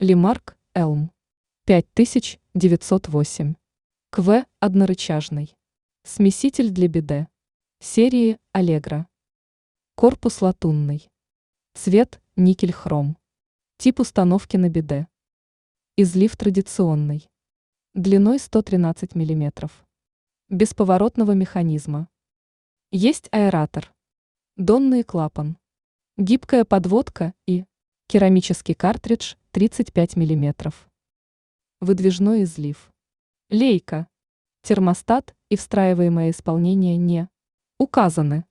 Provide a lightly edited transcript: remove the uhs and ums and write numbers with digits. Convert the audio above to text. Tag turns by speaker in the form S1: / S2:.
S1: Лимарк Элм 5908. КВ однорычажный. Смеситель для биде. Серии Аллегро. Корпус латунный. Цвет никель-хром. Тип установки на биде. Излив традиционный. Длиной 113 мм. Без поворотного механизма. Есть аэратор. Донный клапан. Гибкая подводка и керамический картридж 35 мм. Выдвижной излив. Лейка. Термостат и встраиваемое исполнение не указаны.